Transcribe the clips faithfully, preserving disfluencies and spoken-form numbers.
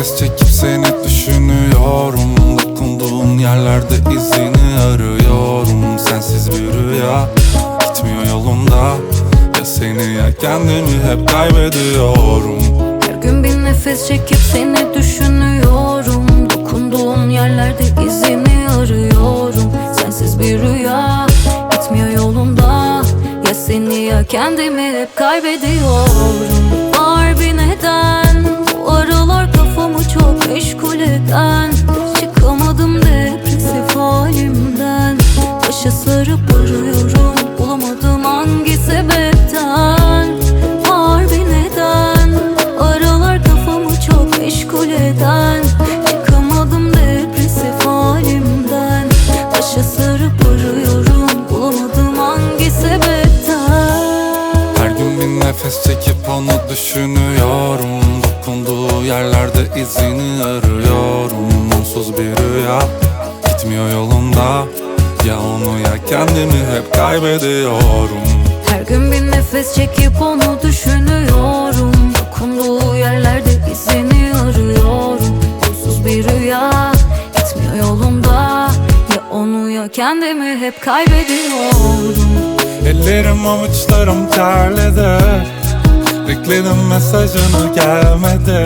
nefes çekip seni düşünüyorum. Dokunduğun yerlerde izini arıyorum. Sensiz bir rüya gitmiyor yolunda. Ya seni ya kendimi hep kaybediyorum. Her gün bir nefes çekip seni düşünüyorum. Dokunduğun yerlerde izini arıyorum. Sensiz bir rüya gitmiyor yolunda. Ya seni ya kendimi hep kaybediyorum. Var bir neden, bu aralar kafamı çok meşgul eden. Çıkamadım depresif halimden. Taşa sarıp arıyorum, bulamadım hangi sebepten. Var bir neden, aralar kafamı çok meşgul eden. Çıkamadım depresif halimden. Taşa sarıp arıyorum, bulamadım hangi sebepten. Her gün bir nefes çekip onu düşünüyorum. Dokunduğu yerlerde izini arıyorum. Onsuz bir rüya gitmiyor yolunda. Ya onu ya kendimi hep kaybediyorum. Her gün bir nefes çekip onu düşünüyorum. Dokunduğu yerlerde izini arıyorum. Onsuz bir rüya gitmiyor yolunda. Ya onu ya kendimi hep kaybediyorum. Ellerim avuçlarım terledi. Bekledim mesajını gelmedi.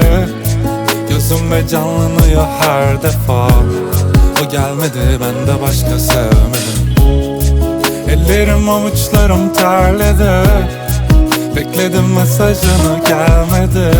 Gözümde canlanıyor her defa. O gelmedi, ben de başka sevmedim. Ellerim avuçlarım terledi. Bekledim mesajını gelmedi.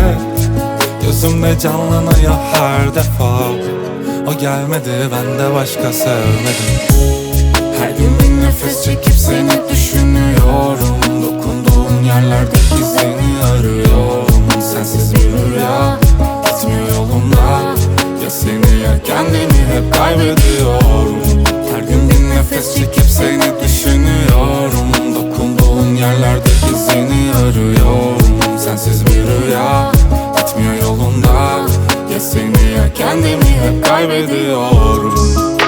Gözümde canlanıyor her defa. O gelmedi, ben de başka sevmedim. Her gün bir nefes çekip seni düşünüyorum. Dokunduğun yerlerde izini arıyorum. Sensiz bir rüya gitmiyor yolunda. Ya seni ya kendimi hep kaybediyorum. Her gün bir nefes çekip seni düşünüyorum. Dokunduğun yerlerde izini arıyorum. Sensiz bir rüya gitmiyor yolunda. Ya seni ya kendimi hep kaybediyorum.